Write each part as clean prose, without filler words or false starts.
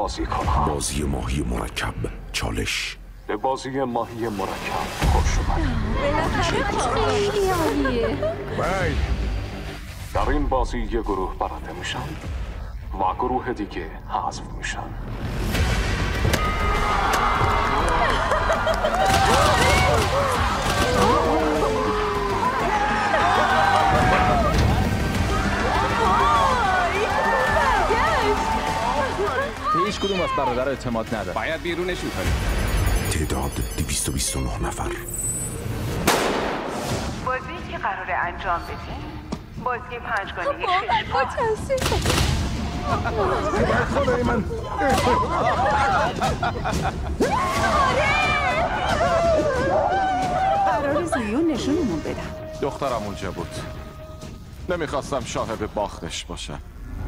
بازی کنم. بازی ماهی مرکب چالش. به بازی ماهی مرکب خوش اومدید. خیلی عالیه. در این بازی یه گروه برنده میشن و گروه دیگه حذف میشن. هیچ کدوم از برادر اعتماد نداره. باید بیرونشون کنیم. تعداد 229 نفر. بازی که قراره انجام بدیم بازی 5گانه خدای من قرار زیون نشونمون بدم. دخترم اونجا بود. نمیخواستم شاهد باختش باشم.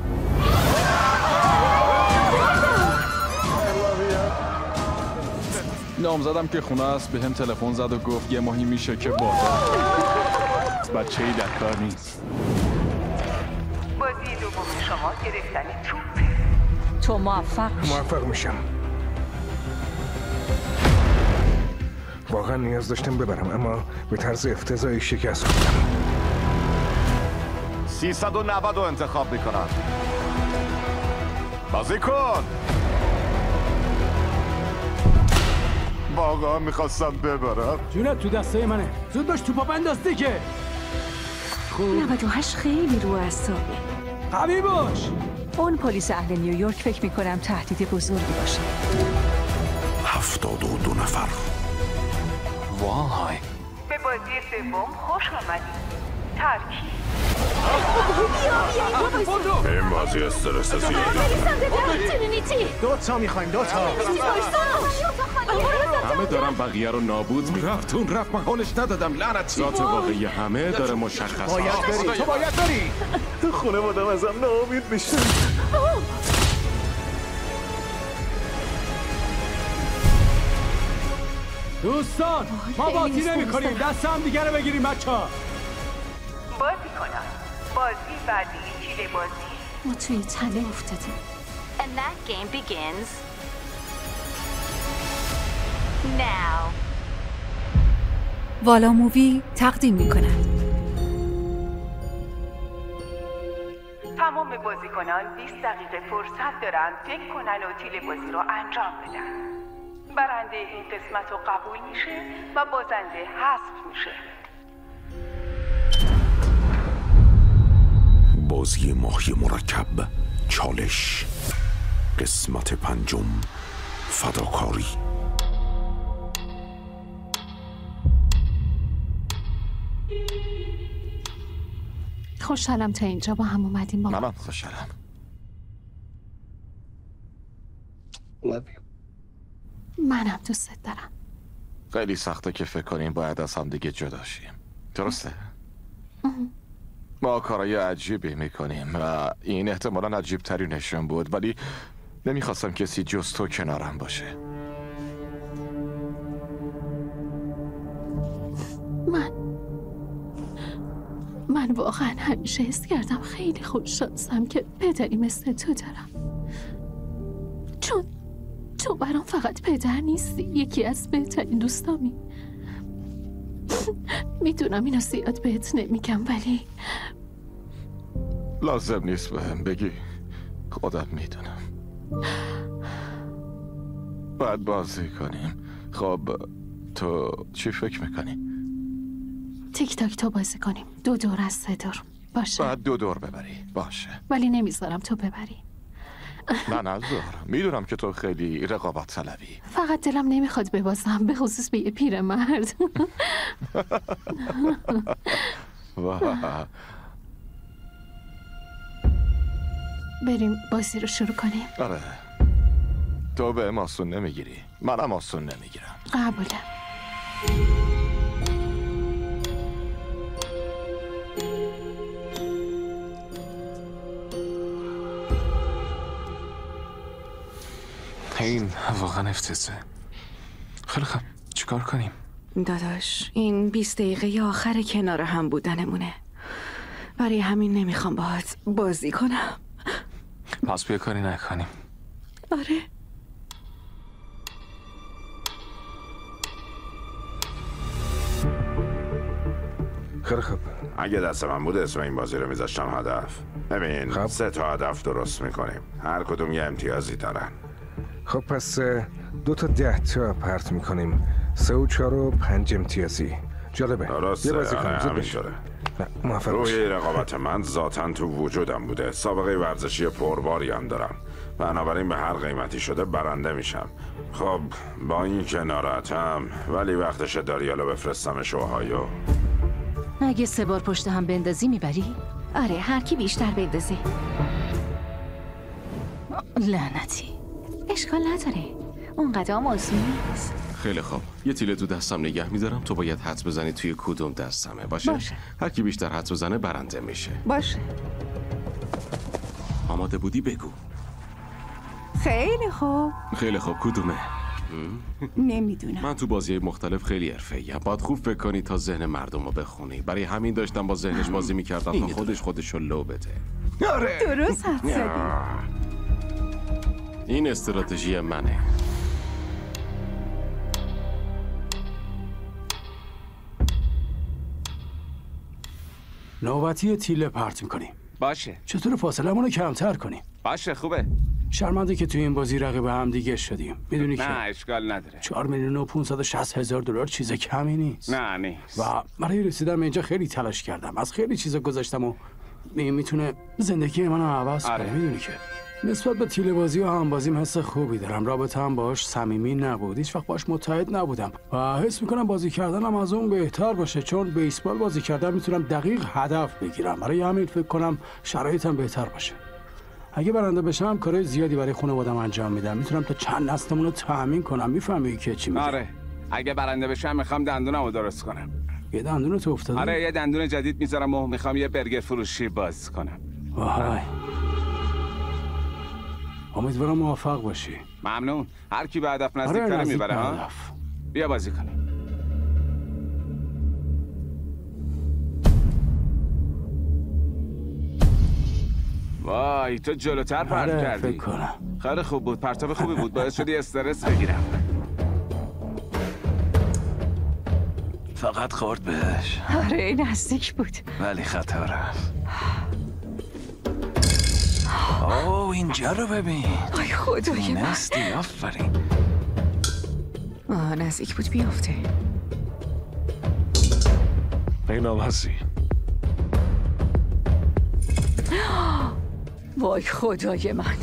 نامزدم که خونه است به هم تلفن زد و گفت یه ماهی میشه که بچه‌ای در کار نیست. بازی دوم شما گرفتن توپ. تو موفق میشم. واقعا نیاز داشتم ببرم اما به طرز افتضاحی شکست خوردم. 390 رو انتخاب میکنم. بازی کن. واقعا میخواستم ببرم. جونت تو دسته منه. زود باش توپا بنداز دیگه. 98 خیلی رو اعصابه. قوی باش. اون پلیس اهل نیویورک فکر میکنم تهدید بزرگی باشه. 72 نفر. وای. به بازی سوم خوش آمدید. ترکیب. این بازی استرس زیاده. دو تا میخوایم. همه دارم بقیه رو نابود رفت من حالش ندادم. لعنت ذات واقعی همه داره مشخص. تو باید بری. خونه بودم ازم ناامید میشه. دوستان ما بازی نمی کنیم. دست هم دیگه رو بگیریم بچه‌ها. بازی کنم. بازی بعدی چیله بازی. ما توی تله افتادیم. And that game begins now. والا مووی تقدیم میکنند. تمام بازیکنان 20 دقیقه فرصت دارن فکر کنن و تیله بازی رو انجام بدن. برنده این قسمت رو قبول میشه و بازنده حذف میشه. بازی ماهی مرکب چالش. قسمت 5 فداکاری. خوشحالم تا اینجا با هم اومدیم. منم خوشحالم. منم دوست دارم. خیلی سخته که فکر کنیم باید از هم دیگه جدا شیم. درسته؟ ما کارهای عجیبی میکنیم و این احتمالاً عجیب ترینشون بود، ولی نمیخواستم کسی جز تو کنارم باشه. من واقعا همیشه حس کردم خیلی خوششانسم که پدری مثل تو دارم. چون تو برام فقط پدر نیستی، یکی از بهترین دوستامی. میدونم اینو زیاد بهت نمیگم ولی لازم نیست بهم بگی، خودم میدونم. باید بازی کنیم. خب تو چی فکر میکنی؟ تیک تاک تو بازی کنیم. 2 دور از 3 دور باشه. باید 2 دور ببری. باشه ولی نمیذارم تو ببری. نه نذار. میدونم که تو خیلی رقابت طلبی. فقط دلم نمیخواد ببازم، به خصوص به یه پیرمرد. بریم بازی رو شروع کنیم. آره تو به آسون نمیگیری، منم آسون نمیگیرم. قبوله. این واقعا افتضاحه. خیلی خب چیکار کنیم؟ داداش این 20 دقیقه آخر کنار هم بودنمونه. برای همین نمیخوام باهات بازی کنم. پس بیا کاری نکنیم. آره. خیلی خوب. اگه دست من بود اسم این بازی رو میذاشتم هدف. ببین خب. 3 تا هدف درست میکنیم، هر کدوم یه امتیازی دارن. خب پس 2 تا 10 تا پرت میکنیم، 3 و 4 و 5 امتیازی. جالبه. درسته. یه بازی کنیم. زود بشه. همینطوره. موفق روحی باشی. رقابت من ذاتاً تو وجودم بوده. سابقه ورزشی پرباری هم دارم، بنابراین به هر قیمتی شده برنده میشم. خب با این که ناراحتم، ولی وقتش داریالو بفرستمش اوهایو. اگه 3 بار پشت هم بندازی میبری؟ آره، هر کی بیشتر بندازه. لعنتی. اشکال نداره، اونقدر هم آسون نیست. خیلی خوب، یه تیله تو دستم نگه میدارم. تو باید حدس بزنی توی کدوم دستمه. باشه؟ هر کی بیشتر حدس بزنه برنده میشه. باشه. آماده بودی بگو. خیلی خوب. خیلی خوب، کدومه؟ نمیدونم. من تو بازی مختلف خیلی حرفه‌ایم. باید خوب فکر کنی تا ذهن مردم رو بخونی. برای همین داشتم با ذهنش بازی میکردم تا خودش رو لو بده. درست حد زدی. این استراتژی منه. نوبتی تیله پرت میکنیم. باشه. چطور فاصلمون رو کمتر کنیم؟ باشه خوبه. شرمنده که توی این بازی رقیب هم دیگه شدیم. میدونی که نه اشکال نداره. 4,560,000 دلار چیز کمی نیست. نه نیست. و برای رسیدن به اینجا خیلی تلاش کردم. از خیلی چیزا گذاشتم و میتونه زندگی منو عوض کنه. میدونی که نسبت به تیله بازی و همبازیم حس خوبی دارم. رابطه هم باش صمیمی نبود. هیچ وقت باش متحد نبودم و حس میکنم بازی کردنم از اون بهتر باشه، چون بیسبال بازی کردن میتونم دقیق هدف بگیرم. برای همین فکر کنم شرایطم بهتر باشه. اگه برنده بشم کارهای زیادی برای خانواده‌ام انجام میدم. میتونم تا چند نسلمون رو تأمین کنم. میفهمی که چی میگم؟ آره. اگه برنده بشم میخوام دندونمو درست کنم. یه دندون تو افتاده؟ آره یه دندون جدید میذارم و میخوام یه برگر فروشی باز کنم. وای. امیدوارم موفق باشی. ممنون. هر کی به هدف نزدیک‌تر میبره ها. بیا بازی کنیم. وای تو جلوتر پرت کردی. فکر کنم. خیلی خوب بود. پرتاب خوبی بود. باعث شدی استرس بگیرم. فقط خورد بهش. آره نزدیک بود ولی خطا رفت. اوه اینجا رو ببین. آی خدای من. نستی آفرین. نزدیک بود بیافته. این آمازی. وای خدای من.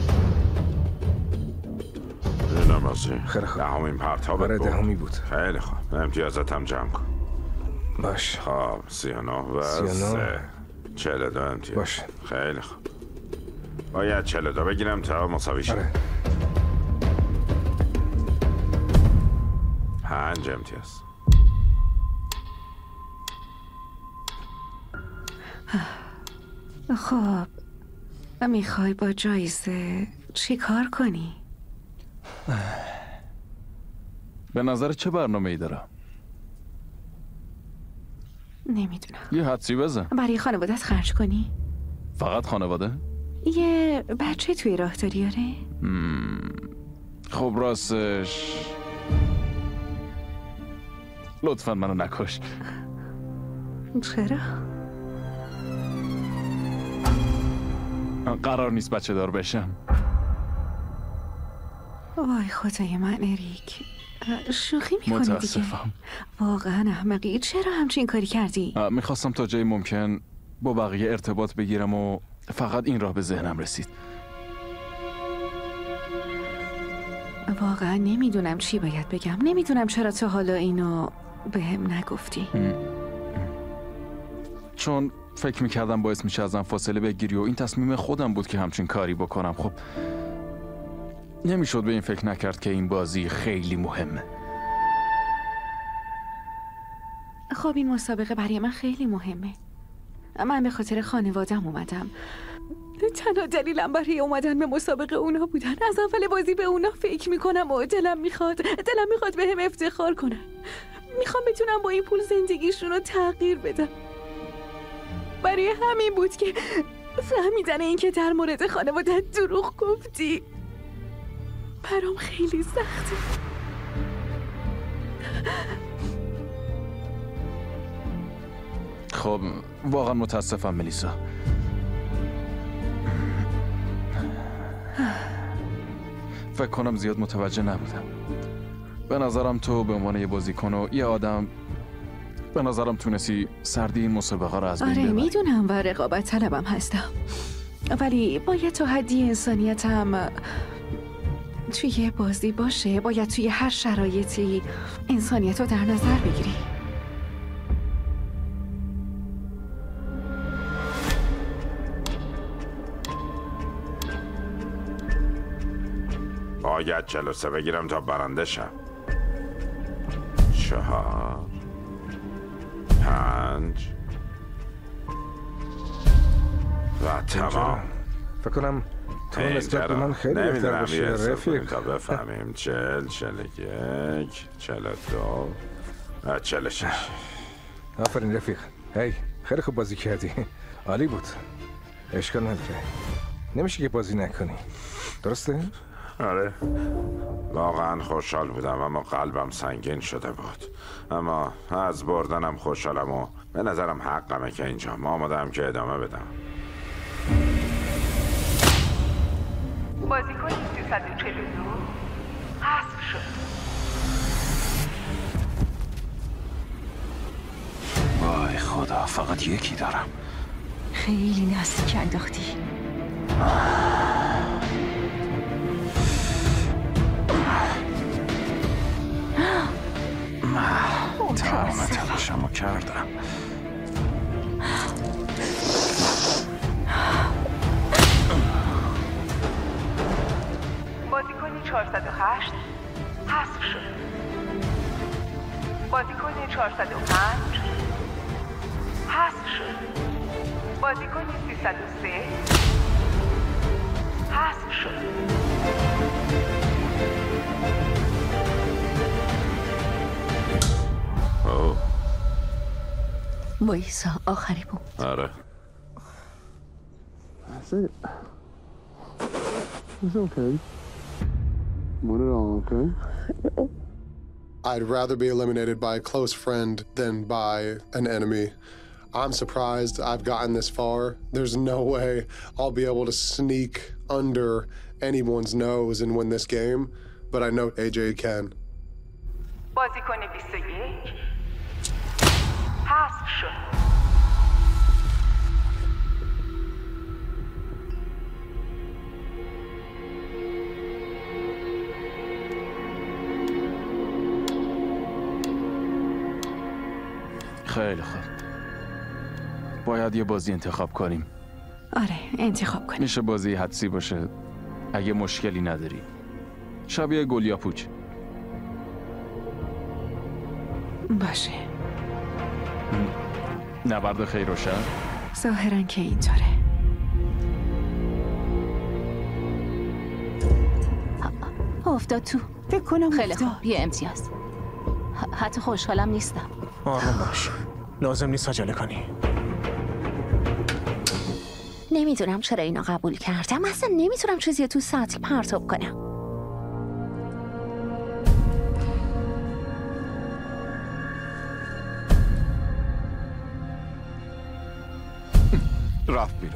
این آمازی. خیلی خوب. دهمین پرتابت آره بود. 10 بود. خیلی خوب. امتیازت هم جمع کن. باش. خب 39 و 3 42 امتیاز. باش. خیلی خوب. باید 42 بگیرم تا مساوی شه. آره. 5 امتیاز. خب میخوای با جایزه چی کار کنی؟ به نظر چه برنامه‌ای دارم؟ نمیدونم. یه حدسی بزن. برای خانوادت خرج کنی؟ فقط خانواده؟ یه بچه توی راه داری آره؟ خب راستش لطفا منو نکش. چرا؟ قرار نیست بچه دار بشم. وای خدای من اریک، شوخی میکنی دیگه. متاسفم. واقعا احمقی. چرا همچین کاری کردی؟ میخواستم تا جایی ممکن با بقیه ارتباط بگیرم و فقط این راه به ذهنم رسید. واقعا نمیدونم چی باید بگم. نمیدونم چرا تا حالا اینو به هم نگفتی. چون فکر میکردم باعث میشه ازم فاصله بگیری و این تصمیم خودم بود که همچین کاری بکنم. خب نمیشد به این فکر نکرد که این بازی خیلی مهمه. خب این مسابقه برای من خیلی مهمه. من به خاطر خانوادم اومدم. تنها دلیلم برای اومدن به مسابقه اونا بودن. از اول بازی به اونا فکر میکنم و دلم میخواد به هم افتخار کنن. میخوام بتونم با این پول زندگیشون رو تغییر بدم. برای همین بود که فهمیدن این که در مورد خانوادت دروغ گفتی. برام خیلی سخته. خب واقعا متاسفم ملیسا. فکر کنم زیاد متوجه نبودم. به نظرم تو به عنوان یه بازیکن و یه آدم به نظرم تونستی سردی این مسابقه رو از بین ببری. آره میدونم و رقابت طلبم هستم، ولی باید تا حدی انسانیتم توی بازی باشه. باید توی هر شرایطی انسانیت رو در نظر بگیری. باید جلسه بگیرم تا برنده شم. 4 5 و تمام. فکر کنم تو نسبت به من خیلی بهتر باشی رفیق. تا بفهمیم 40 41 42 و 46. آفرین رفیق. هی خیلی خوب بازی کردی. عالی بود. اشکال نداره. نمیشه که بازی نکنی. درسته؟ آره واقعا خوشحال بودم اما قلبم سنگین شده بود. اما از بردنم خوشحالم و به نظرم حقمه که اینجا آمادم که ادامه بدم. بازیکن 342 حذف شد. وای خدا، فقط یکی دارم. خیلی نزدیک انداختی. تمام تلاشمو کردم. بازیکن 408 حذف شد. بازیکن 405 حذف شد. بازیکن 303 حذف شد. وایسا آخری بود. آره That's it. It's okay. Put it on, okay? I'd rather be eliminated by a close friend than by an enemy. I'm surprised I've gotten this far. There's no way I'll be able to sneak under anyone's nose and win this game, but I know AJ can. بازیکن 21 حذف شد. خیلی خوب. باید یه بازی انتخاب کنیم. آره انتخاب کنیم. میشه بازی حدسی باشه اگه مشکلی نداری. شبیه گل یا پوچ. باشه. نبرد خیر و شر. ظاهرا که اینطوره. افتاد تو. فکر کنم خیلی خوب. یه امتیاز. حتی خوشحالم نیستم. آروم باش. لازم نیست عجله کنی. نمیدونم چرا اینو قبول کردم. اصلا نمیتونم چیزی تو سطل پرتاب کنم. رفت بیرون.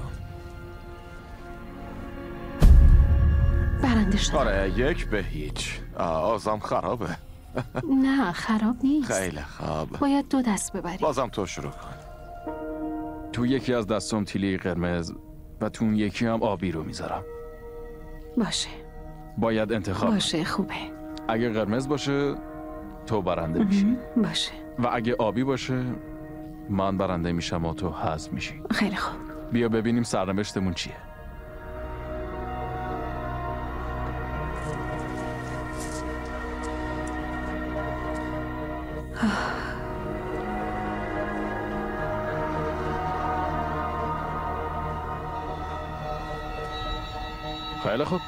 برنده شد. آره 1-0. آزم خرابه. نه خراب نیست. خیلی خوب. باید 2 دست ببری. بازم تو شروع کن. تو یکی از دستم تیلی قرمز و تو اون یکی هم آبی رو میذارم. باشه. باید انتخاب. باشه خوبه. اگه قرمز باشه تو برنده میشی. باشه. و اگه آبی باشه من برنده میشم و تو حذف میشی. خیلی خوب. بیا ببینیم سرنوشتمون چیه. خیلی خوب.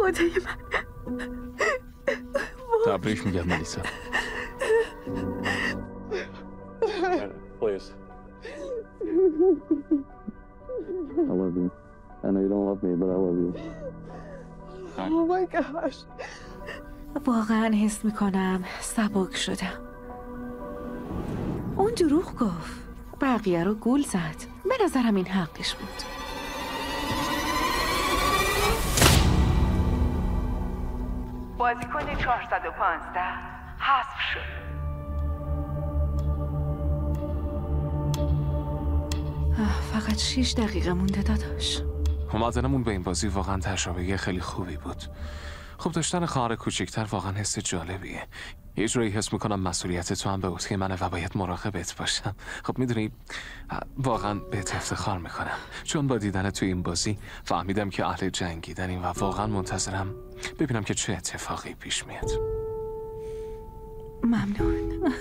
خدای من. تبریک میگم ملیسا. Please. I love you. I know you don't love me, but I love you. Oh my gosh. واقعا حس میکنم سبک شدم. اون دروغ گفت. بقیه رو گول زد. به نظرم این حقش بود. بازیکن 415 حذف شد. فقط 6 دقیقه مونده داداش. اومدنمون به این بازی واقعا تجربه خیلی خوبی بود. خب داشتن خواهر کوچکتر واقعا حس جالبیه. یه جوری حس میکنم مسئولیت تو هم به عهده منه و باید مراقبت باشم. خب میدونی واقعا بهت افتخار میکنم، چون با دیدن تو این بازی فهمیدم که اهل جنگیدنیم و واقعا منتظرم ببینم که چه اتفاقی پیش میاد. ممنون.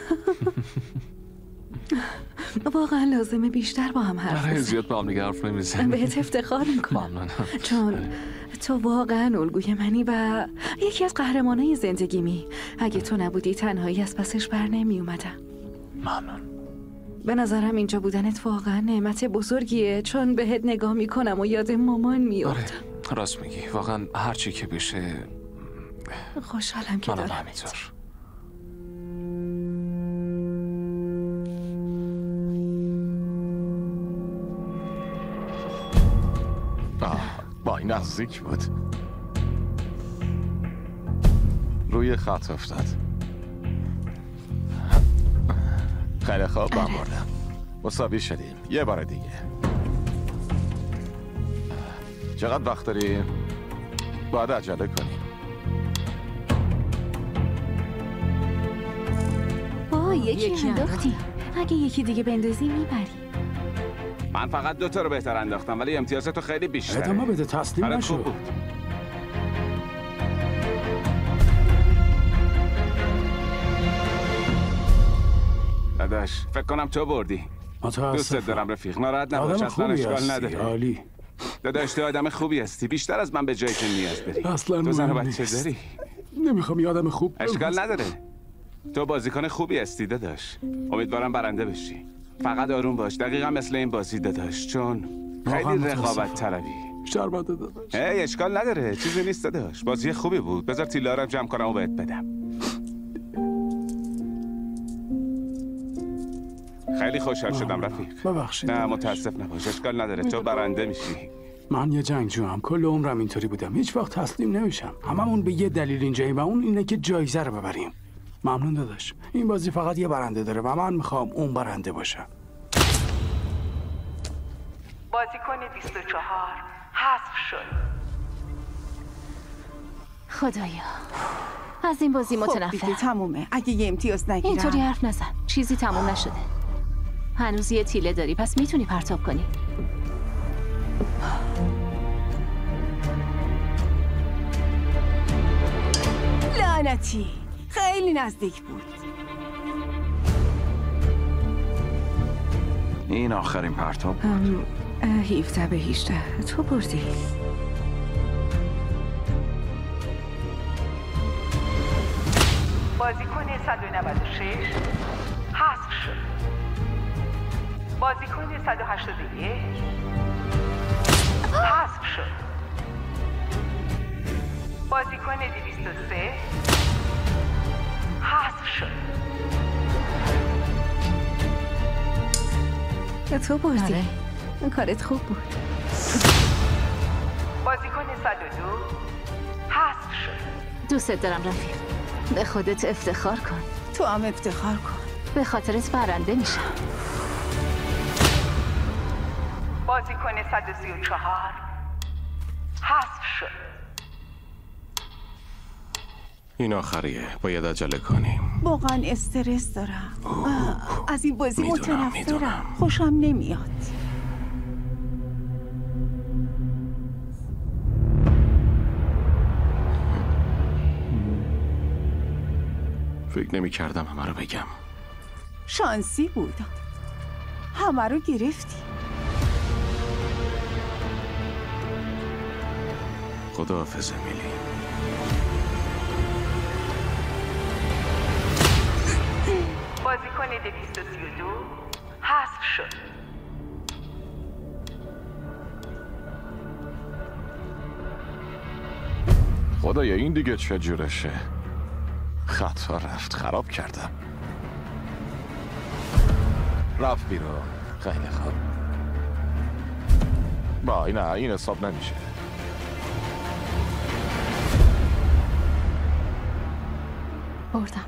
واقعا لازمه بیشتر با هم حرف بزنیم. زیاد با هم دیگه حرف نمیزنیم. بهت افتخار میکنم. ممنون. چون تو واقعا الگوی منی و یکی از قهرمانای زندگیمی. اگه تو نبودی تنهایی از پسش بر نمی اومدم. ممنون. به نظرم اینجا بودنت واقعا نعمت بزرگیه، چون بهت نگاه میکنم و یاد مامان میافتم. آره راست میگی، واقعا هر چی که بشه. خوشحالم که دارم. همینطور. وای نزدیک بود. روی خط افتاد. خیلی خوب من بردم. مساوی شدیم. یه بار دیگه. چقدر وقت داریم؟ باید عجله کنیم. یکی انداختی. اگه یکی دیگه بندازی میبری. من فقط 2 تا رو بهتر انداختم، ولی امتیازاتو خیلی بیشتره. ادامه بده، تسلیم نشو. خوب بود. داداش فکر کنم تو بردی. دوستت دارم رفیق، ناراحت نباش، اصلا اشکال نداره. عالی. داداش تو آدم خوبی هستی، بیشتر از من به جایی که نیاز داری. اصلا تو زن و بچه داری. نمیخوام یه آدم خوب. اشکال نداره. تو بازیکن خوبی هستی داداش. امیدوارم برنده بشی. فقط آروم باش، دقیقا مثل این بازی داداش، چون خیلی رقابت طلبی. شرمنده داداش. اشکال نداره، چیزی نیست داداش. بازی خوبی بود. بذار تیلارم جمع کنم و بهت بدم. خیلی خوشحال شدم رفیق. ببخشید. نه متاسف نباش، اشکال نداره. تو برنده میشی. من یه جنگجوام، کل عمرم اینطوری بودم. هیچ وقت تسلیم نمیشم. هممون به یه دلیل اینجاییم و اون اینه که جایزه رو ببریم. ممنون داداش. این بازی فقط یه برنده داره و من میخوام اون برنده باشم. بازیکن 24 حذف شد. خدایا از این بازی متنفرم. خب دیگه تمومه. اگه یه امتیاز نگیرم. اینطوری حرف نزن. چیزی تموم نشده. هنوز یه تیله داری، پس میتونی پرتاب کنی. لعنتی، خیلی نزدیک بود. این آخرین پرتاب بود. 17 به 18 تو بردی. بازیکن 196 حذف شد. بازیکن 181 حذف شد. بازیکن 203 حذف شد. تو بردی. کارت خوب بود. بازیکن 102 حذف شد. دوست دارم رفیق. به خودت افتخار کن. تو هم افتخار کن. به خاطرت برنده میشم. بازیکن 134 حذف شد. این آخریه، باید عجله کنیم. واقعا استرس دارم. از این بازی متنفرم. خوشم نمیاد. فکر نمی کردم همه رو بگم. شانسی بود. همه رو گرفتی. خداحافظ امیلی. بازیکن 232 حذف شد. خدایا این دیگه چه جورشه؟ خطا رفت، خراب کردم. رفت بیرون. خیلی خوب. با این حساب نمیشه. بردم.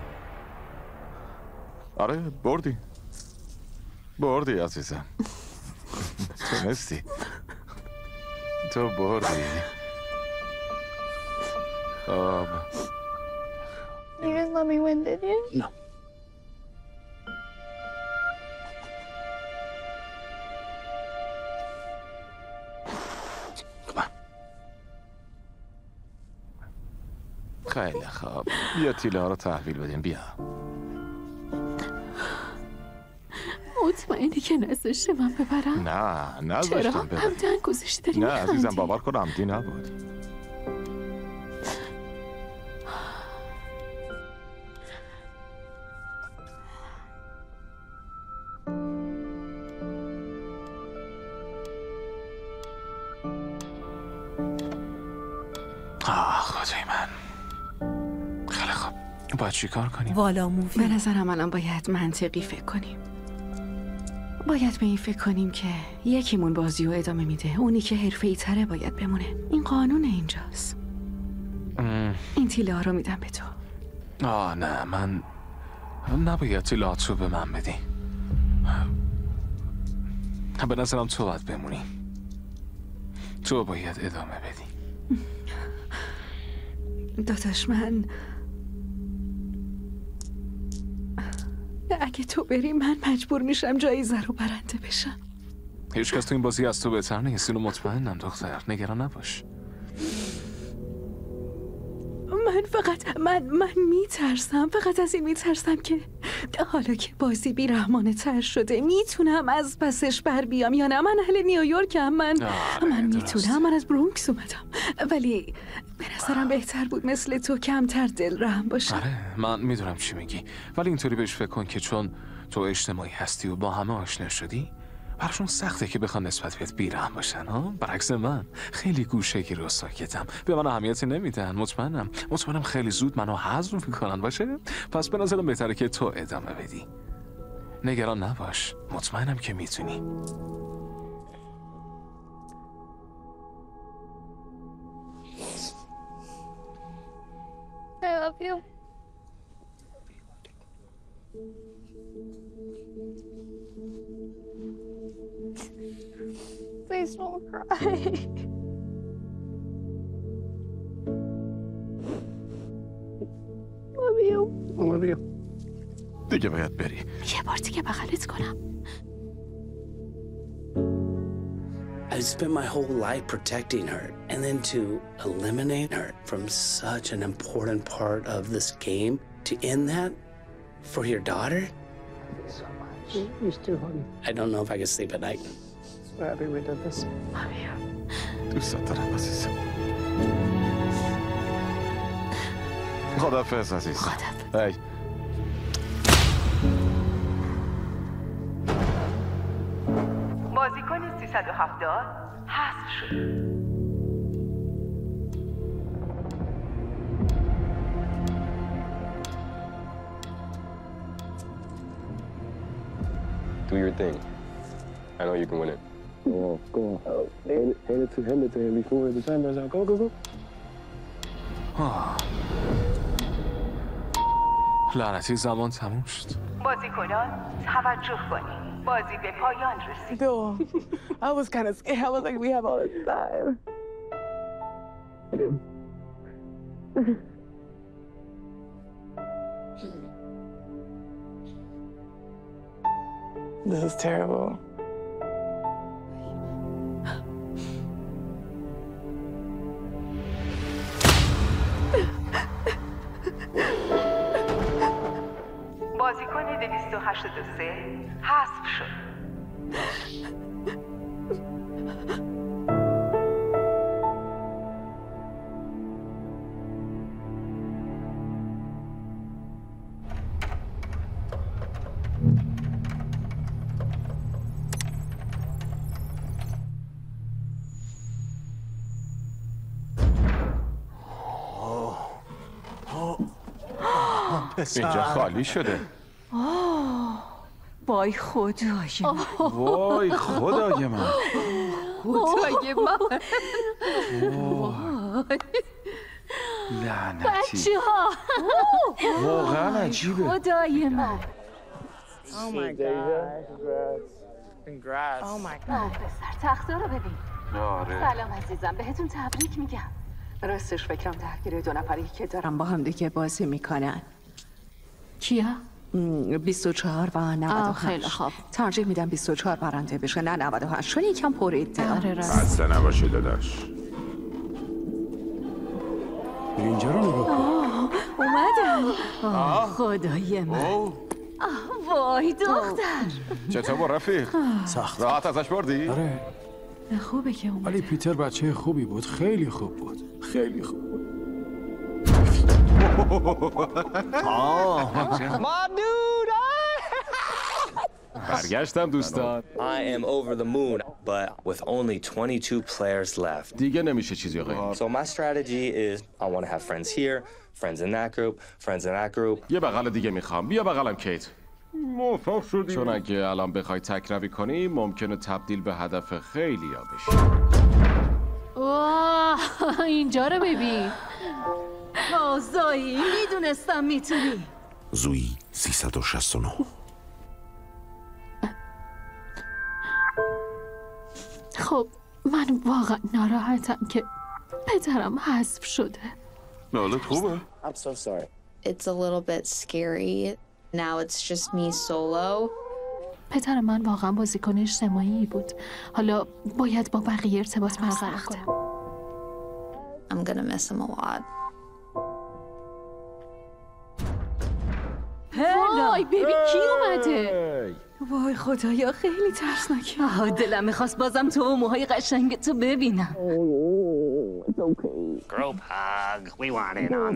آره بردی عزیزم. تونستی. تو بردی. خب You just let me win, did you? No. خیلی خوب. بیا تیله ها رو تحویل بدیم. بیا. مطمئنی که نذاشته من ببرم؟ نه چرا؟ نذاشتم ببرم. همدن گذاشتی داری نه میخندی. عزیزم باور کن عمدی نبود. خدای من. خیلی خوب. باید چی کار کنیم؟ والا مووی. به نظرم الان باید منطقی فکر کنیم. باید به این فکر کنیم که یکیمون بازی رو ادامه میده، اونی که حرفه‌ای تره باید بمونه. این قانون اینجاست. این تیله ها رو میدم به تو. نه من نباید تیلات رو به من بدی. به نظرم تو باید بمونی. تو باید ادامه بدی. داداش من اگه تو بری من مجبور میشم جایزه رو برنده بشم. هیچ کس تو این بازی از تو بهتر نیست. اینو مطمئنم دختر. نگران نباش. من میترسم. فقط از این میترسم که حالا که بازی بیرحمانه تر شده میتونم از پسش بر بیام یا نه. من اهل نیویورکم. من میتونم. من از برونکس اومدم. ولی به نظرم بهتر بود مثل تو کمتر دل رحم باشه. آره من میدونم چی میگی، ولی اینطوری بهش فکر کن که چون تو اجتماعی هستی و با همه آشنا شدی براشون سخته که بخوان نسبت بهت بیرحم باشن. برعکس من خیلی گوشه‌گیر و ساکتم. به من اهمیتی نمیدن. مطمئنم خیلی زود منو حذف میکنن. باشه پس به نظرم بهتره که تو ادامه بدی. نگران نباش. مطمئنم که میتونی. I love you. Please don't cry. Love you. Love you. دیگه باید بری. یه بار دیگه بغلت کنم. I spent my whole life protecting her, and then to eliminate her from such an important part of this game, to end that for your daughter? So much. You too, honey. I don't know if I can sleep at night. So happy we did this. Love you. دوست دارم عزیزم. خداحافظ عزیز. خداحافظ. بازیکن 370 حذف شد. Do your thing. I know you can win it. Go on. Hand it to him before the time runs out. Go. لعنتی زمان تموم شد. بازیکنان توجه کنید. بازی به پایان رسید. I was kind of scared. I was like, we have all this time. This is terrible. بازیکن 283 حذف شد. اینجا خالی شده. وای خدای من. وای خدای من. خدای من. لعنتی. بچه‌ها واقعا عجیبه. خدای من. Oh my god. Congrats. Oh my god. پسر تختا رو ببین. سلام عزیزم، بهتون تبریک میگم. راستش فکرم درگیر 2 نفری که دارم با هم دیگه بازی میکنن. کیا؟ 24 و 98. خیلی خوب. ترجیح میدم 24 برنده بشه نه 98 چون یکم پر ایده. آره راست. خسته نباشی داداش. اینجا رو نگاه کن. اومدم. خدای من. وای دختر. چطور با رفیق؟ سخت. راحت ازش بردی؟ آره. خوبه که اومد. ولی پیتر بچه خوبی بود. خیلی خوب بود. خیلی خوب بود. برگشتم دوستان. I am over the moon, but with only 22 players left. دیگه نمیشه چیزی غیر. So my strategy is I want to have friends here, friends in that group, friends in that group. یه بغل دیگه میخوام. بیا بغلم کیت. موفق شدی. چون اگه الان بخوای تکروی کنی ممکنه تبدیل به هدف خیلی ها بشی. واه اینجا رو ببین. زویی میدونستم میتونی. زویی 369. خب من واقعا ناراحتم که پدرم حذف شده. حالت خوبه؟ I'm so sorry. It's a little bit scary. Now it's just me solo. پدر من واقعا بازیکن اجتماعی بود. حالا باید با بقیه ارتباط برقرار کنم. I'm gonna miss him a lot. وای ببین کی اومده. وای خدایا خیلی ترسناکه. دلم میخواست بازم تو و موهای قشنگ تو ببینم. Group hug. We want in on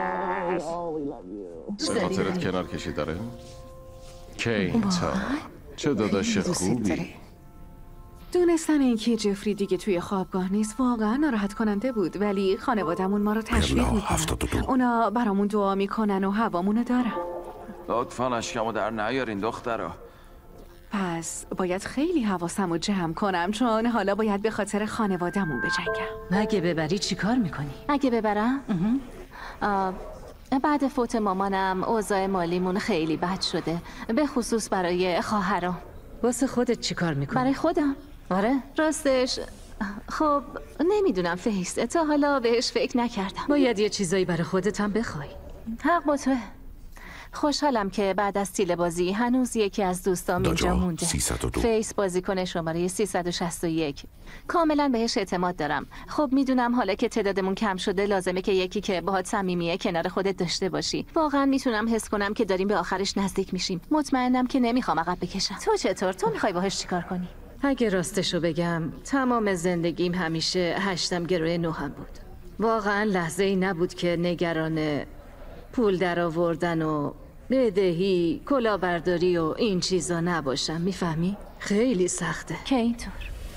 this. به خاطرت کنار کشی داره؟ کیتا چه داداش خوبی. دونستن اینکه جفری دیگه توی خوابگاه نیست واقعا ناراحت کننده بود، ولی خانوادمون ما رو تشویق میکنن. اونا برامون دعا میکنن و هوامونو دارن. لطفاً اشکمو در نیارین دخترا. پس باید خیلی حواسمو جمع کنم چون حالا باید به خاطر خانوادمون بجنگم. اگه ببری چی کار میکنی؟ اگه ببرم؟ بعد فوت مامانم اوضاع مالیمون خیلی بد شده، به خصوص برای خواهرام. واسه خودت چی کار میکنی؟ برای خودم؟ آره؟ راستش خب نمیدونم فیس، تا حالا بهش فکر نکردم. باید یه چیزایی برای خودت هم بخوای. حق با توه. خوشحالم که بعد از تیله بازی هنوز یکی از دوستام اینجا مونده. 302. فیس بازیکن شماره 361. کاملا بهش اعتماد دارم. خب میدونم حالا که تعدادمون کم شده لازمه که یکی که باهات صمیمیه کنار خودت داشته باشی. واقعا میتونم حس کنم که داریم به آخرش نزدیک میشیم. مطمئنم که نمیخوام عقب بکشم. تو چطور؟ تو میخوای باهاش چیکار کنی؟ اگه راستشو بگم تمام زندگیم همیشه 8 گروه 9 بود. واقعا لحظه ای نبود که نگران پول در آوردن و بدهی، کلاهبرداری و این چیزا نباشم. میفهمی؟ خیلی سخته. که اینطور.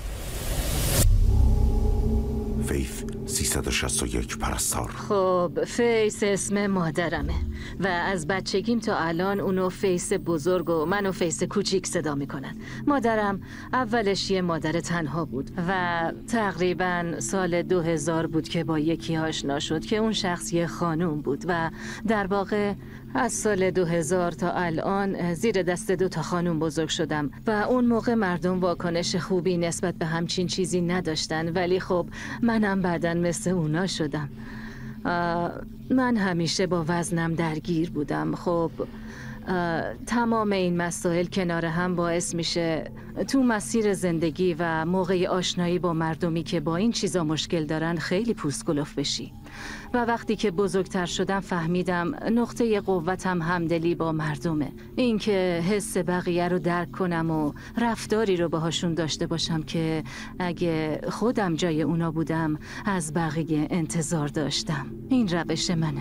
فیث 361 پرستار. خب فیس اسم مادرمه و از بچگیم تا الان اونو فیس بزرگ و منو فیس کوچیک صدا میکنن. مادرم اولش یه مادر تنها بود و تقریبا سال 2000 بود که با یکی آشنا شد که اون شخص یه خانوم بود و در واقع از سال 2000 تا الان زیر دست 2 خانوم بزرگ شدم و اون موقع مردم واکنش خوبی نسبت به همچین چیزی نداشتن، ولی خب منم بعداً مثل اونا شدم. من همیشه با وزنم درگیر بودم. خب تمام این مسائل کنار هم باعث میشه تو مسیر زندگی و موقع آشنایی با مردمی که با این چیزا مشکل دارن خیلی پوست‌کلوف بشی. و وقتی که بزرگتر شدم فهمیدم نقطه قوتم همدلی با مردمه. اینکه حس بقیه رو درک کنم و رفتاری رو باهاشون داشته باشم که اگه خودم جای اونا بودم از بقیه انتظار داشتم. این روش منه.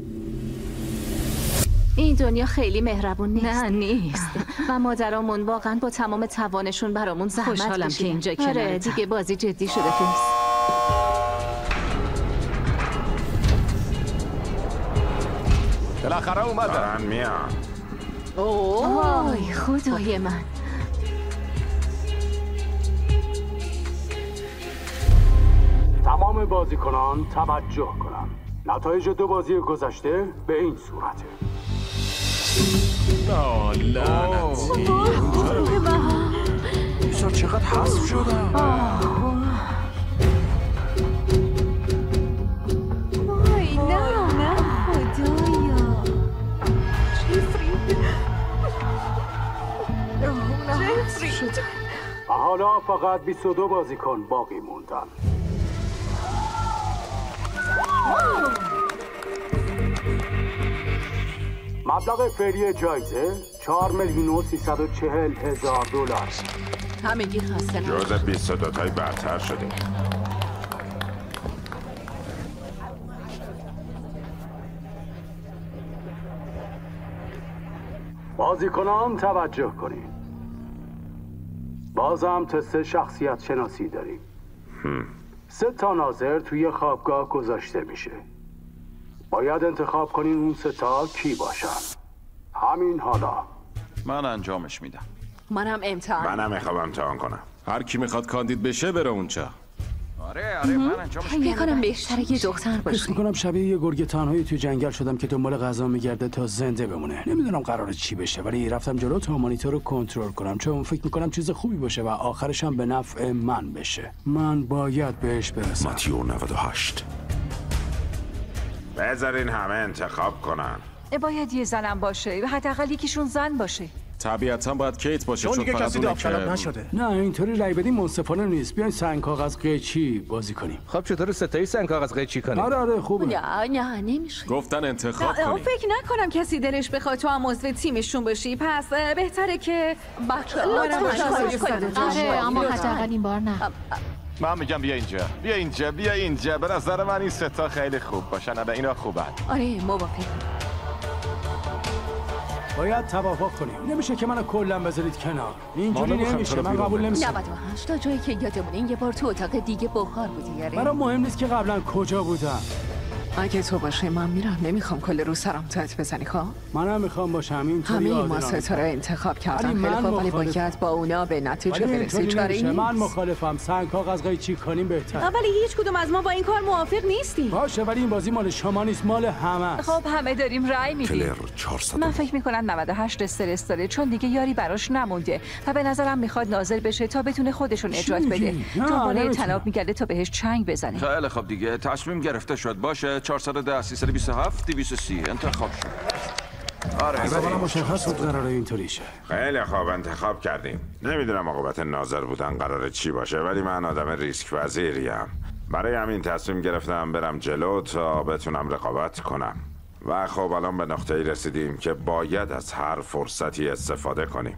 این دنیا خیلی مهربون نیست. نه نیست. و مادرامون واقعا با تمام توانشون برامون زحمت کشیدن. خوشحالم که اینجا کنارتم. آره دیگه بازی جدی شده فیس. بالاخره اومدن. دارن میان. وای خدای من. تمام بازیکنان توجه کنند. نتایج 2 بازی گذشته به این صورته. لعنتی. بیزار چقدر حذف شدم. وای نه خدایا. جفری. و حالا فقط 22 بازیکن باقی موندن. مبلغ فعلی جایزه 4,340,000 دلار. همگی خسته نباشید. جزء 22 تای برتر شدیم. بازیکنان توجه کنید. بازم تست شخصیت شناسی داریم. 3 تا ناظر توی خوابگاه گذاشته میشه. باید انتخاب کنین اون 3 تا کی باشن. همین حالا. من انجامش میدم. منم امتحان. منم میخوام امتحان کنم. هر کی میخواد کاندید بشه بره اونجا. آره من انجامش فکر کنم بهتره یه دختر فکر باشه. میکنم شبیه یه گرگ تنهایی توی جنگل شدم که دنبال غذا میگرده تا زنده بمونه. نمیدونم قراره چی بشه ولی رفتم جلو تا مانیتور رو کنترل کنم چون فکر میکنم چیز خوبی باشه و آخرش هم به نفع من بشه. من باید بهش برسم. ماتیو 98. بذارین همه انتخاب کنن. باید یه زنم باشه و حداقل یکیشون زن باشه. طبیعتا باید کیت باشه چون دیگه فقط کسی اونه داوطلب که نشده. نه اینطوری رای بدیم منصفانه نیست. بیاین سنگ کاغذ قیچی بازی کنیم. خب چطور 3 تایی سنگ کاغذ قیچی کنیم؟ آره خوبه. نه نمیشه. گفتن انتخاب کنیم. فکر نکنم کسی دلش بخواد تو هم عضو تیمشون باشی. پس بهتره که بچه‌ها آره اما حداقل این بار نه. من میگم بیا اینجا. به نظر من این 3 تا خیلی خوب باشن. آره اینا خوبن. آره موافقم. باید توافق کنیم. نمیشه که منو کلا بذارید کنار. اینجوری نمیشه. من قبول نمی‌کنم. 98 تا جایی که یادمونه یه بار تو اتاق دیگه بخار بودی یاره. برام مهم نیست که قبلا کجا بودم. اگه تو باشه من میرم. نمیخوام کل رو سرم تات بزنی خواه. منم میخوام باشم. اینطوری همه ما 3 تا رو انتخاب کردم. خیلی خوب ولی باید با اونا به نتیجه برسی. چاره نیست. من مخالفم. سنگ کاغذ قیچی کنیم بهتره. ولی هیچ کدوم از ما با این کار موافق نیستیم. باشه ولی این بازی مال شما نیست مال همه است. خب همه داریم رأی میدیم. من فکر میکنم 98 استرس داره چون دیگه یاری براش نمونده و به نظرم میخواد ناظر بشه تا بتونه خودشون نجات بده. دنبال طلاق میگرده تا بهش چنگ بزنه. خیلی خب دیگه تصمیم گرفته شد. باشه 410 327 230 انتخاب شد. آره مشخص بود قراره اینطوری شه. خیلی خوب انتخاب کردیم. نمیدونم عاقبت ناظر بودن قراره چی باشه ولی من آدم ریسک پذیریم. برای همین تصمیم گرفتم برم جلو تا بتونم رقابت کنم. و خب الان به نقطه‌ای رسیدیم که باید از هر فرصتی استفاده کنیم.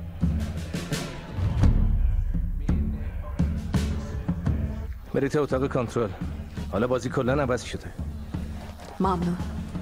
برید اتاق کنترل. حالا بازی کلا عوض شده. ممنون.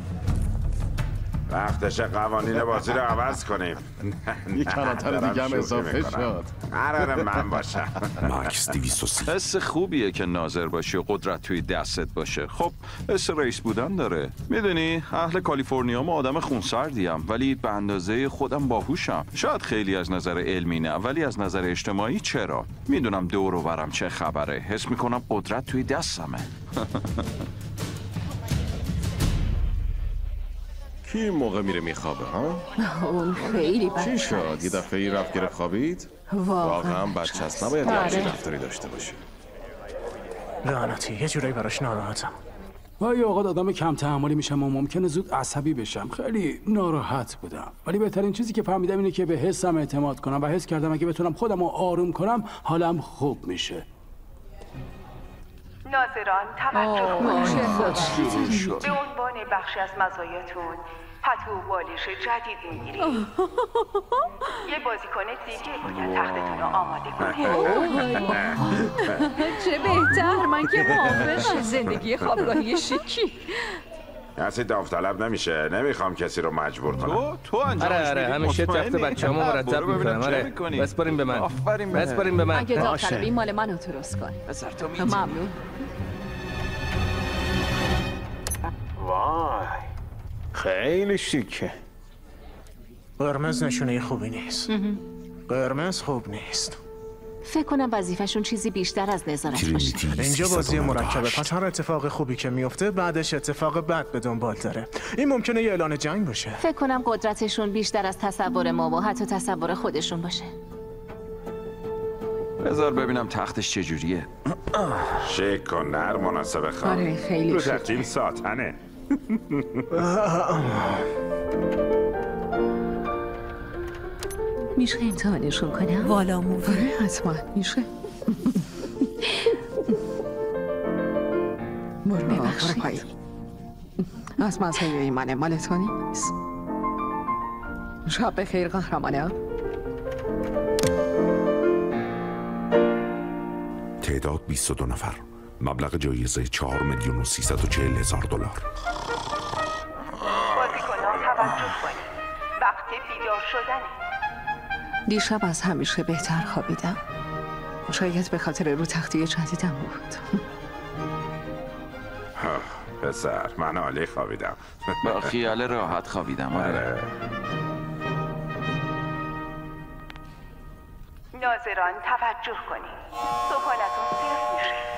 وقتشه قوانین بازی رو عوض کنیم. یک کلانتر دیگه هم اضافه شد. قراره من باشم. ماکس 230. حس خوبیه که ناظر باشی و قدرت توی دستت باشه. خب حس رئیس بودن داره. میدونی اهل کالیفرنیا ما آدم خونسردیم ولی به اندازه خودم باهوشم. شاید خیلی از نظر علمی نه ولی از نظر اجتماعی چرا؟ میدونم دور و برم چه خبره. حس میکنم قدرت توی دستمه. کی این موقع میره میخوابه ها؟ اون خیلی بچه چی شد؟ یه دفعه ای رفت گرفت خوابید؟ واقعا بچه هست. نباید یه همچین رفتاری داشته باشه. لعنتی یه جورایی براش ناراحتم. وای اوقات آدم کم تحملی میشم و ممکنه زود عصبی بشم. خیلی ناراحت بودم ولی بهترین چیزی که فهمیدم اینه که به حسم اعتماد کنم و حس کردم اگه بتونم خودم رو آروم کنم حالم خوب میشه. ناظران توجه کنید. به عنوان بخشی از مزایاتون پتو بالش جدید میگیرید. یه بازیکن دیگه باید تختتون رو آماده کنید. چه بهتر. من که موافقم. زندگی خوابگاهی شیکی. کسی داوطلب نمیشه. نمیخوام کسی رو مجبور کنم. تو انجامش میدی. آره همیشه تخت بچه‌مو مرتب می‌کنم. آره بسپاریم به من. بسپاریم به من. اگه داوطلبی مال منو درست کن. ممنون. 'وای خیلی شیکه. قرمز نشونه خوبی نیست. قرمز خوب نیست. فکر کنم وظیفه‌شون چیزی بیشتر از نظارت باشه. اینجا بازی مرکبه، پس هر اتفاق خوبی که میفته بعدش اتفاق بد به دنبال داره. این ممکنه یه اعلان جنگ باشه. فکر کنم قدرتشون بیشتر از تصور ما و حتی تصور خودشون باشه. بذار ببینم تختش چجوریه. شیک و نر مناسب خواب. آره خیلی رو تختیم ساتنه. میشه امتحانشون کنم؟ والا موفره حتما میشه. برو پایی. از مزهی منه، مال تو نیست. شب بخیر قهرمانه. تعداد 22 نفر. مبلغ جایزه 4,340,000 دلار. بازیکنان توجه کنید. وقت بیدار شدنه. دیشب از همیشه بهتر خوابیدم. شاید به خاطر رو تختی جدیدم بود. پسر من عالی خوابیدم. با خیال راحت خوابیدم. آره. ناظران توجه کنید. سفالتون صرف میشه.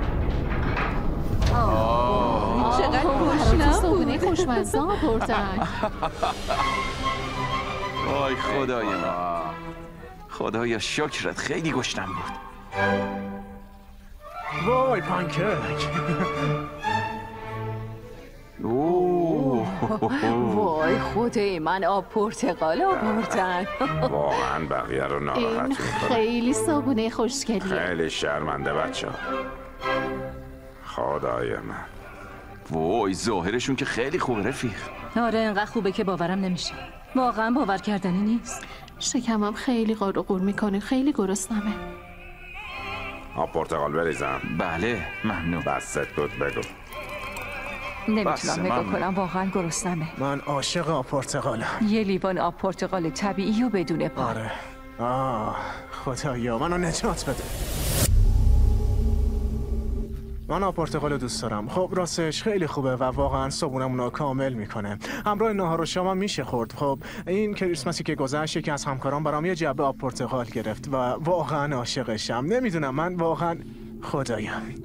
چقدر صبحونه خوشمزه آوردن. وای خدای من. خدایا شکرت، خیلی گشنم بود. وای پانکیک. وای خدای من آب پرتقال آوردن. واقعا بقیه رو ناراحت این میکنه. خیلی صابونه خوشگلیه. خیلی شرمنده بچه ها. خدای من. وای ظاهرشون که خیلی خوبه رفیق. آره انقدر خوبه که باورم نمیشه. واقعا باور کردنی نیست. شکمم خیلی قار و قور میکنه، خیلی گرسنمه. آب پرتقال بریزم؟ بله ممنون. بست بود بگو. نمیتونم نگاه کنم، واقعا گرسنمه. من عاشق آب پرتقالم. یه لیوان آب پرتقال طبیعی و بدون پار. آره. خدایا منو نجات بده. من آب پرتقال دوست دارم. خب راستش خیلی خوبه و واقعا صبحونمونو کامل میکنه. همراه ناهار و شام میشه خورد. خب این کریسمسی که گذشت یکی از همکارام برام یه جعبه آب پرتقال گرفت و واقعا عاشقشم. نمیدونم من واقعا خدایم.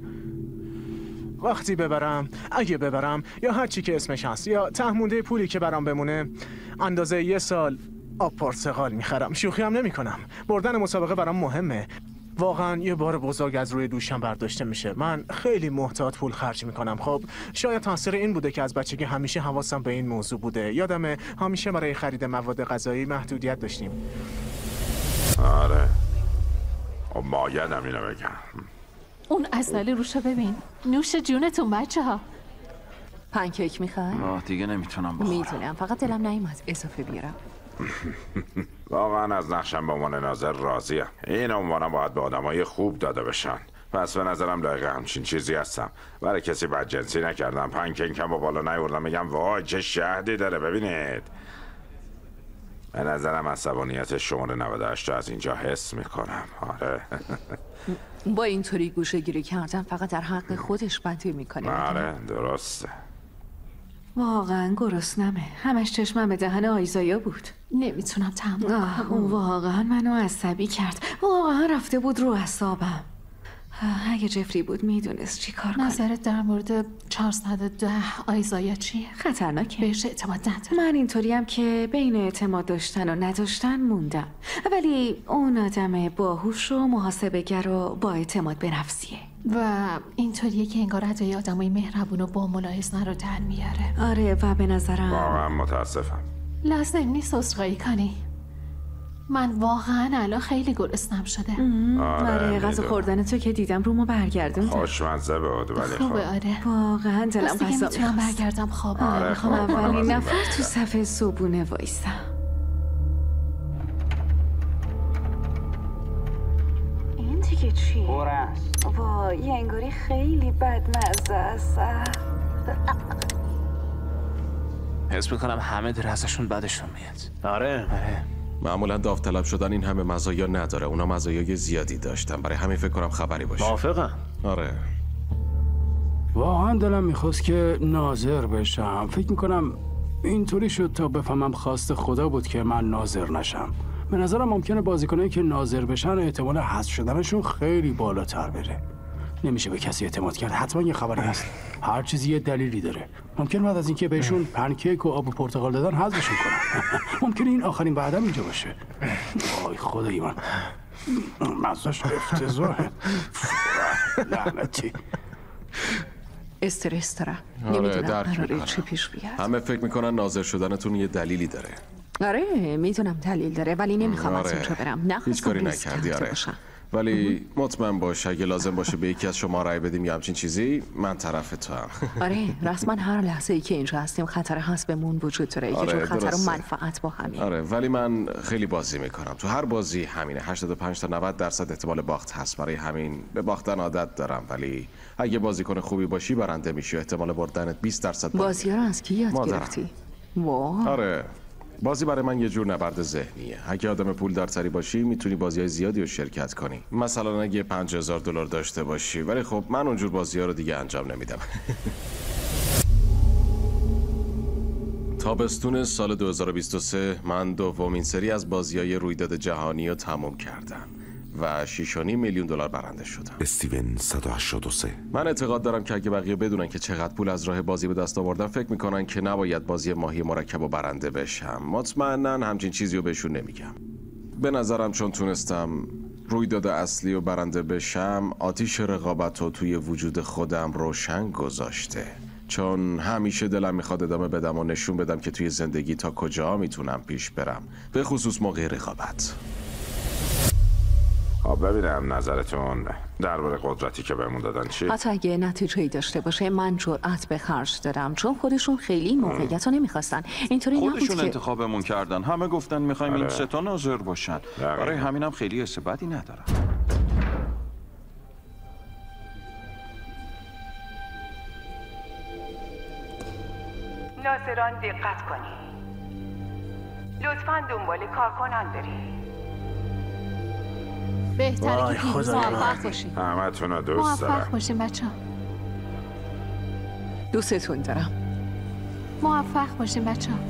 وقتی ببرم، اگه ببرم یا هر چی که اسمش هست یا ته مونده پولی که برام بمونه اندازه 1 سال آب پرتقال میخرم. شوخی هم نمیکنم. بردن مسابقه برام مهمه. واقعا یه بار بزرگ از روی دوشم برداشته میشه. من خیلی محتاط پول خرج میکنم. خب شاید تاثیر این بوده که از بچگی همیشه حواسم به این موضوع بوده. یادمه همیشه برای خرید مواد غذایی محدودیت داشتیم. آره. بایدم اینو بگم. اون عسل روشو ببین. نوش جونتون بچه ها. پنکیک میخوای؟ دیگه نمیتونم بخورم. میتونم، فقط دلم نیومد اضافه بیارم. واقعا از نقشم به عنوان ناظر راضیم. این عنوانم باید به آدمای خوب داده بشن. پس به نظرم لایق همچین چیزی هستم. برای کسی بدجنسی نکردم. پنکیکم با بالا نیوردم میگم وای چه شهدی داره ببینید. به نظرم عصبانیت شماره 98 رو از اینجا حس میکنم. آره. با اینطوری گوشه گیری کردن فقط در حق خودش بدی میکنه. آره درسته. واقعا گرسنمه. همش چشمم به دهن آیزایا بود. نمیتونم تحمل کنم. اون واقعا منو عصبی کرد. واقعا رفته بود رو اعصابم. اگه جفری بود میدونست چی کار کنه. نظرت در مورد 410 آیزایا چیه؟ خطرناکه. بهش اعتماد ندارم. من اینطوریم که بین اعتماد داشتن و نداشتن موندم. ولی اون آدم باهوش و محاسبه‌گر و با اعتماد به نفسیه. و اینطوریه که انگار ادای آدمای مهربون و با ملاحظه رو در میاره. آره و به نظرم واقعا متاسفم. لازم نیست عذرخواهی کنی. من واقعا الان خیلی گرسنم شده. آره غذا خوردن تو که دیدم رومو برگردوندم. خوشمزه بود ولی خوبه. آره واقعا دلم غذا میخواست. میتونم برگردم خوابم. آره میخوام اولین نفر تو صف صبحونه وایسم. این دیگه چی؟ وای انگاری خیلی بدمزه است. حس میکنم همه داره ازشون بدشون میاد. آره. معمولا داوطلب شدن این همه مزایا نداره. اونا مزایای زیادی داشتن. برای همین فکر کنم خبری باشه. موافقم. آره. واقعا دلم میخواست که ناظر بشم. فکر میکنم اینطوری شد تا بفهمم خواست خدا بود که من ناظر نشم. به نظرم ممکنه بازیکنایی که ناظر بشن احتمال حذف شدنشون خیلی بالاتر بره. نمیشه به کسی اعتماد کرد، حتما یه خبری هست. هر چیزی یه دلیلی داره. ممکن بعد از اینکه بهشون پنکیک و آب و پرتقال دادن حذفشون کنن. ممکنه این آخرین بعدم اینجا باشه. وای خدای من، مزهش افتضاحه. لعنتی. استرس دارم. آره نمیدونم درک قراره چی پیش بیاد. همه فکر میکنن ناظر شدنتون یه دلیلی داره. آره میدونم دلیل داره ولی نمیخوام از اونجا برم. نه هیچ کاری نکردی. آره ولی مطمئن باش اگه لازم باشه به یکی از شما رأی بدیم یا همچین چیزی من طرف تو هم. آره رسما هر لحظه ای که اینجا هستیم خطر حذفمون وجود داره. یه جور خطر و منفعت با همین. آره ولی من خیلی بازی میکنم. تو هر بازی همینه. 85 تا 90% احتمال باخت هست. برای همین به باختن عادت دارم. ولی اگه بازیکن خوبی باشی برنده میشی. احتمال بردنت 20%. بازی‌ها رو از کی یاد گرفتی؟ آره بازی برای من یه جور نبرد ذهنیه. اگه آدم پولدارتری باشی میتونی بازی‌های زیادی رو شرکت کنی. مثلا اگه $50,000 داشته باشی. ولی خب من اونجور بازی‌ها رو دیگه انجام نمیدم. تابستون سال 2023 من دومین سری از بازی‌های رویداد جهانی رو تموم کردم و $6.5 میلیون برنده شدم. استیون 183. من اعتقاد دارم که اگه بقیه بدونن که چقدر پول از راه بازی به دست آوردن فکر میکنن که نباید بازی ماهی مرکب و برنده بشم. مطمئناً همچین چیزی رو بهشون نمیگم. به نظرم چون تونستم رویداد اصلی و برنده بشم آتیش رقابت رو توی وجود خودم روشن گذاشته. چون همیشه دلم میخواد ادامه بدم و نشون بدم که توی زندگی تا کجا میتونم پیش برم، به خصوص موقع رقابت. ببینم نظرتون درباره قدرتی که بهمون دادن چی؟ حتی اگه نتیجه‌ای داشته باشه من جرأت به خرج دادم چون خودشون خیلی موقعیت رو نمیخواستن. اینطوری نبود خودشون که انتخابمون کردن. همه گفتن میخوایم این 3 تا ناظر باشن. برای همینم خیلی حس بدی ندارم. ناظران دقت کنید. لطفاً دنبال کارکنان برید. بهتره که پیروز موفق باشیم. همتون رو دوست دارم. موفق باشیم بچه ها. دوستتون دارم. موفق باشیم بچه ها.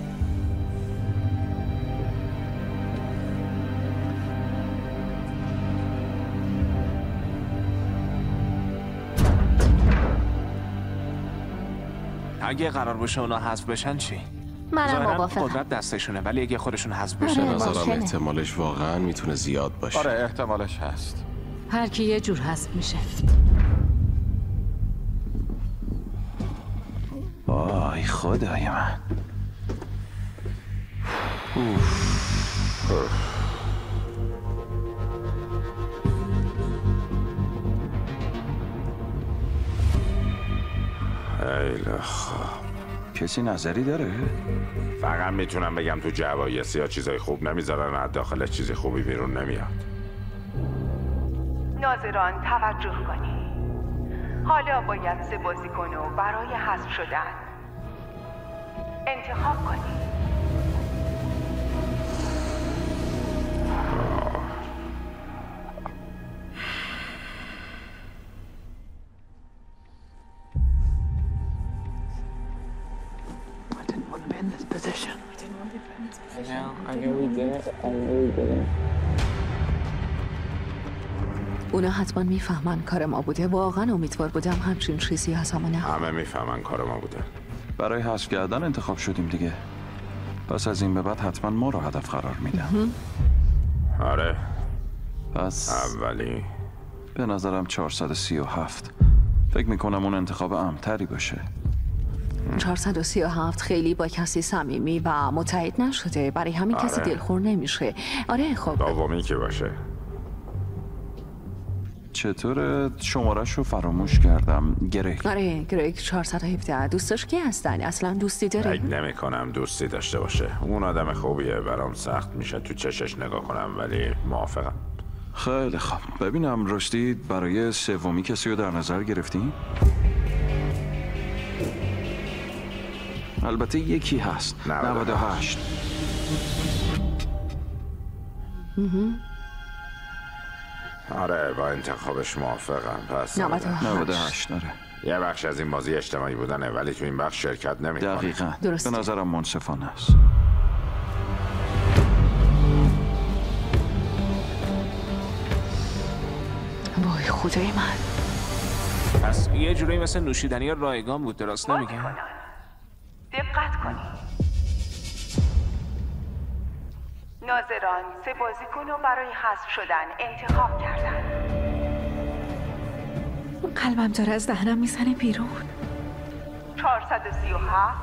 اگه قرار باشه اونا حذف بشن چی؟ منم موافقم. قدرت دستشونه ولی اگه خودشون حذف بشن به نظرم احتمالش واقعا میتونه زیاد باشه. آره احتمالش هست. هر کی یه جور حذف میشه. وای خدای من. خیلی خوب. کسی نظری داره؟ فقط میتونم بگم تو جوایزی ها چیزای خوب نمیذارن، از داخلش چیزی خوبی بیرون نمیاد. ناظران توجه کنید. حالا باید 3 بازیکن رو برای حذف شدن انتخاب کنید. In this position. We didn't want to be in this position. I know we didn't. I know we didn't. اونا حتما میفهمن کار ما بوده. واقعا امیدوار بودم همچین چیزی از همه همه میفهمن کار ما بوده. برای حذف کردن انتخاب شدیم دیگه. پس از این به بعد حتما ما رو هدف قرار میدم. آره. پس اولی به نظرم 437. فکر میکنم اون انتخاب امتری باشه. 437 خیلی با کسی صمیمی و متحد نشده، برای همین کسی دلخور نمیشه. آره خب دومی که باشه. چطور شمارش رو فراموش کردم؟ گریگ. آره گریگ 417. دوستش کی هستن؟ اصلا دوستی داره؟ فکر نمی کنم دوستی داشته باشه. اون آدم خوبیه، برام سخت میشه تو چشش نگاه کنم، ولی موافقم. خیلی خوب. ببینم راستی برای 3 کسی رو در نظر گرفتی؟ البته یکی هست. 98. آره با انتخابش موافقم. پس 98 داره. یه بخش از این بازی اجتماعی بودنه ولی تو این بخش شرکت نمی‌کنه. دقیقاً. درسته. به نظرم منصفانه است. وای خدای من. پس یه جوری مثل نوشیدنی رایگان بود، درست نمیگم؟ دقت کنید. ناظران 3 بازیکن رو برای حذف شدن انتخاب کردن. قلبم داره از دهنم میزنه بیرون. 437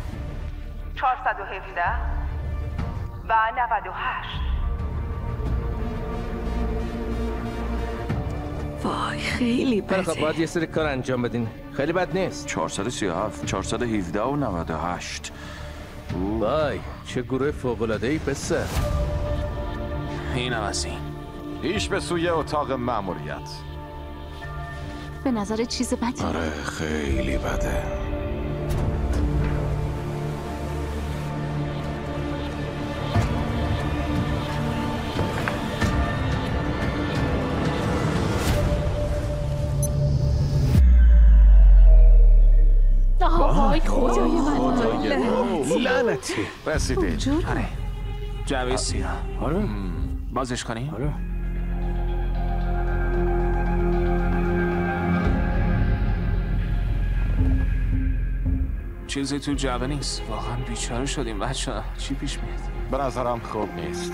417 و 98. وای خیلی بده. خب باید یه سری کار انجام بدین. خیلی بد نیست. 437 417 و 98. وای چه گروه فوق‌العاده‌ای پسر. اینم از این. پیش به سوی اتاق مأموریت. به نظر چیز بدی. آره خیلی بده. وای خدای من. لعنتی. رسیدید. آره. جعبه سیاه. آره. بازش کنیم؟ آره. چیزی تو جعبه نیست. واقعا بیچاره شدیم بچه‌ها. چی پیش میاد؟ به نظرم خوب نیست.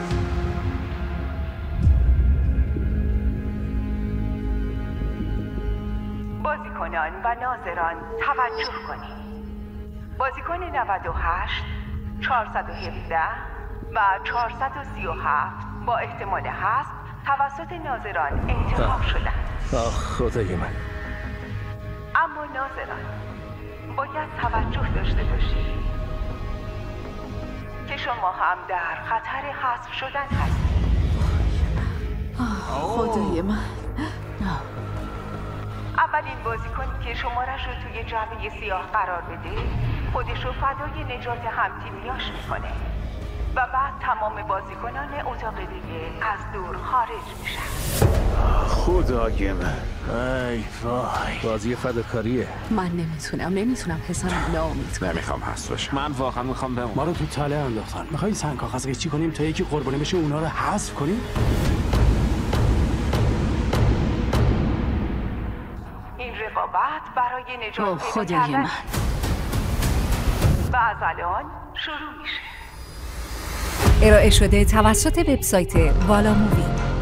بازیکنان و ناظران توجه کنید. بازیکن 98 417 و 437 با احتمال حذف توسط ناظران انتخاب شدند. آه خدای من. اما ناظران باید توجه داشته باشید که شما هم در خطر حذف شدن هستید. خدای من. اولین بازیکنی که شمارش رو توی جعبه سیاه قرار بده خودش رو فدای نجات همتیمیاش میکنه و بعد تمام بازیکنان اتاق دیگه از دور خارج میشن. خدای من. ای وای بازی فداکاریه. من نمیتونم پسرم ناامید کنم. نمیخوام حذف بشم. من واقعا میخوام بمونم. ما رو تو تله انداختن. میخوای سنگ کاغذ قیچی کنیم تا یکی قربانی بشه اونا رو حذف کنیم؟ این رقابت برای نجات خدای کردن من. و از الان شروع میشه. ارائه شده توسط وبسایت والا مووی.